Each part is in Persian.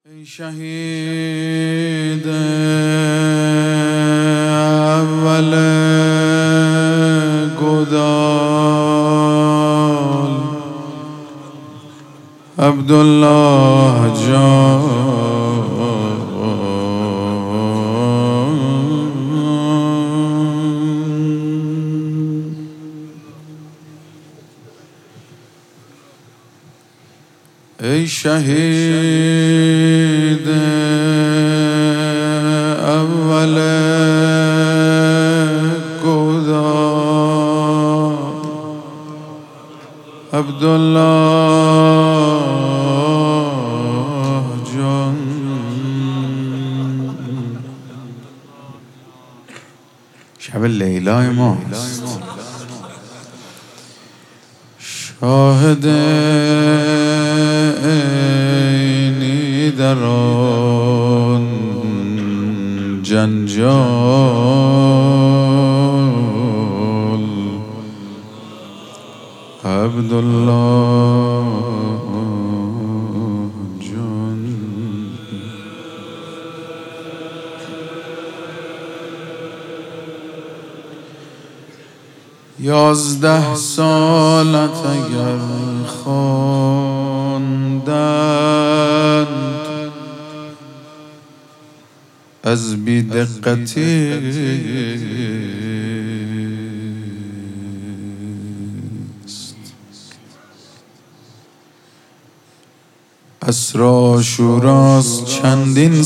ای شهید اول گودال عبدالله جان، ای شهید اول گودال عبدالله جان. شب لیلای ماست، شاهد عینی در آن جنجال عبدالله جان. 11 سالت اگر خواندند از بی‌دقتی است. عصر عاشوراست چندین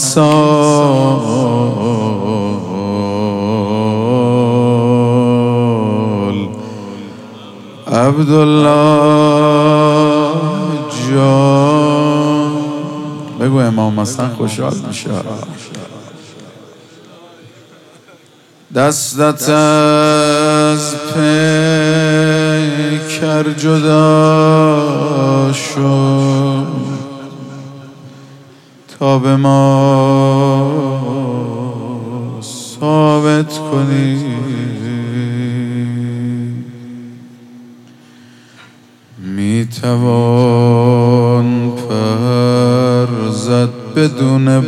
سال عبدالله جان. بگو امام حسن خوشحال میشه. دستت از پیکر جدا شد تا به ما ثابت کنی میتوان پر زد بدون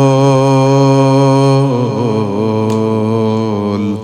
بال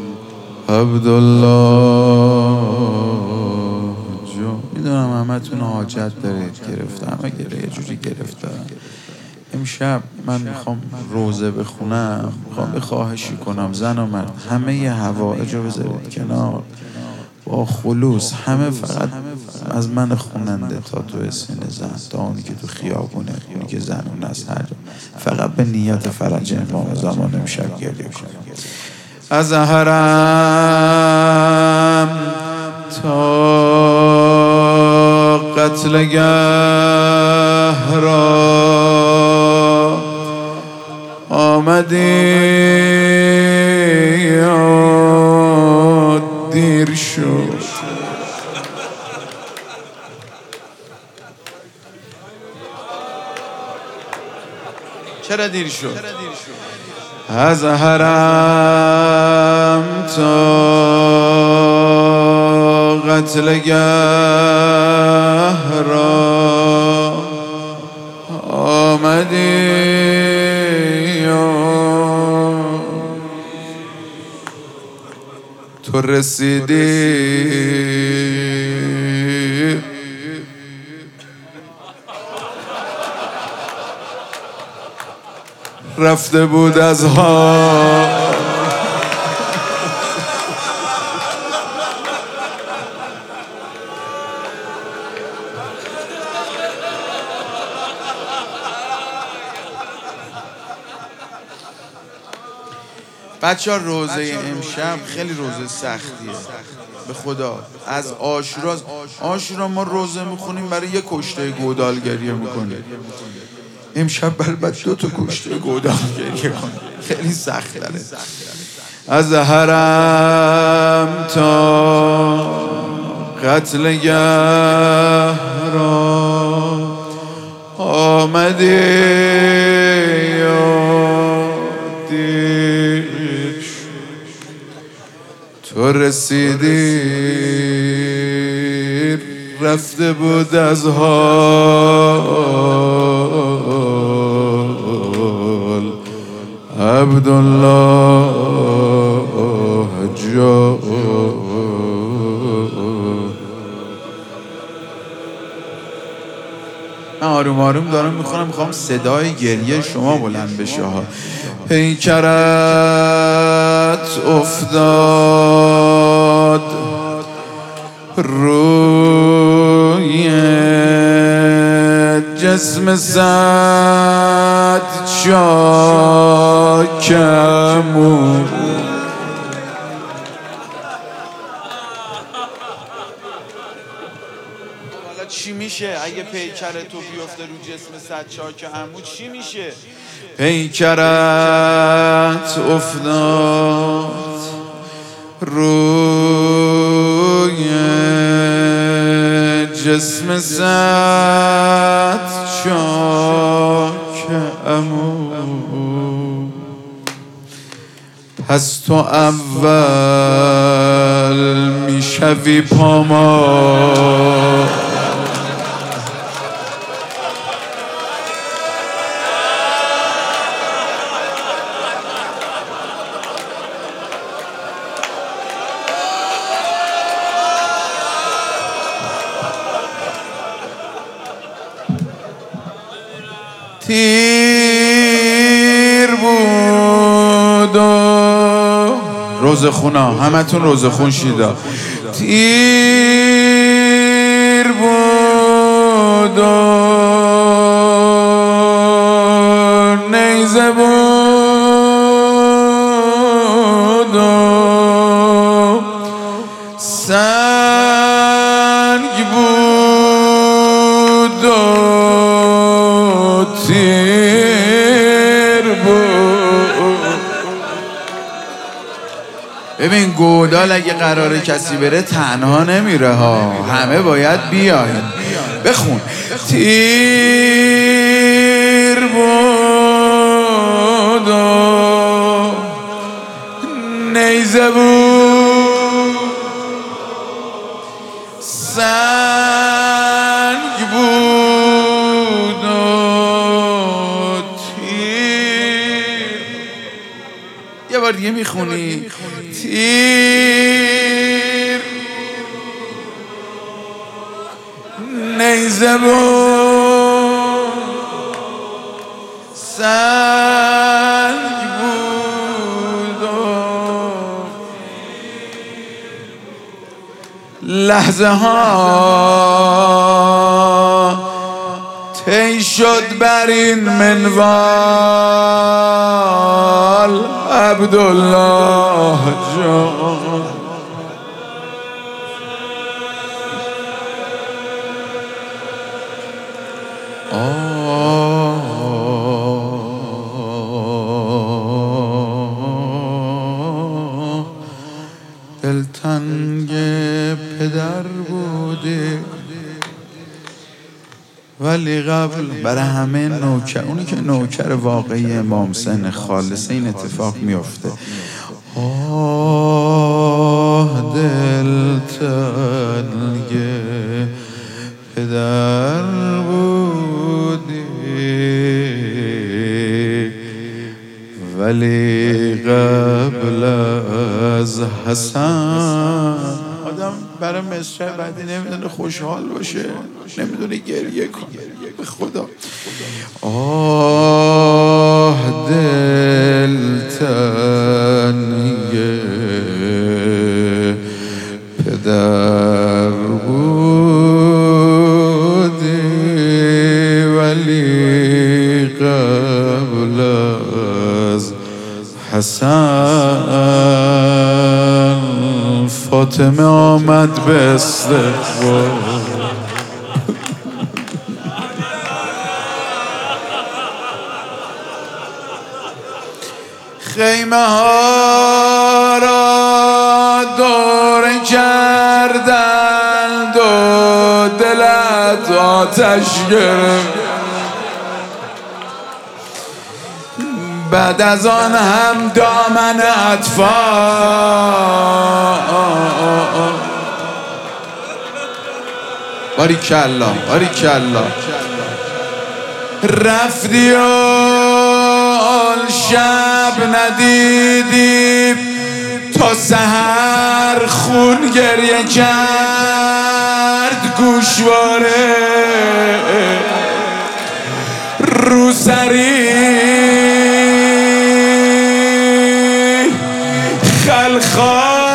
عبدالله جان. میدونم همتون حاجت دارید، گرفتم اگر یه جوری گرفتم. امشب من میخوام روزه بخونم، میخوام به خواهشی کنم زن و مرد همه ی حوائج رو بذارید کنار با خلوص، همه فقط از من خوننده تا تو سین زن، تا اونی که تو خیابونه، اونی که زنون است، هر جا، فقط به نیت فرج امام زمان امشب گریه کنم. از حرم تا قتلگه را آمدی یا دیر شد. چرا دیر شد؟ از حرم تا قتلگه را آمدی تو رسیدی رفته بود از ها. بچه ها روزه امشب خیلی روزه سختیه به خدا. از عاشورا ما روزه میخونیم برای یه کشته گودال گریه میکنیم. امشب برای 2 تا کشته گودال گریه کنیم، خیلی سخت داره. از حرم تا قتلگه را آمدی یا دیر تو رسیدی رفته بود از حال عبدالله جا. من آروم آروم دارم میخونم، میخوام صدای گریه شما بلند بشه ها. پیکرت افتاد روی جسم صد چاکمون. چی میشه اگه پیکر تو بیفته رو جسم صد چاک عمو؟ چی میشه؟ پیکرت افتاد روی جسم صد چاک عمو. پس تو اول میشوی پامال، تیر بود و روزخونا، همتون روزخون شیدا. تیر بود و نیزه بود و سنگ بود و تیر بود. ببین گودال اگه قراره کسی بره تنها نمیره ها، همه باید بیاین. بخون. تیر بود و نیزه بود، سنگ بود و تیر. یه بار دیگه میخونی. تیر نیزه بود، سنگ بود و لحظه ها طی شد بر این منوال عبدالله جان. دلتنگ پدر بوده ولی قبل برای همه نوکر، اونی که نوکر واقعی امام حسین خالصه این اتفاق میفته. دلتنگ پدر بودی ولی قبل از حسن. آدم برای مصرع بعدی نمیدونه خوشحال باشه، نمیدونه گریه کنه. به خدا دلتنگ پدر بودی ولی قبل از حسن فاطمه آمد به استقبال. خیمه ها را دور کردند و دلت آتش گرفت. بعد از آن هم دامن اطفال باریکالله باریکالله رفتی و شب ندیدیم تا سحر خون گریه کرد گوشواره روسری خلخال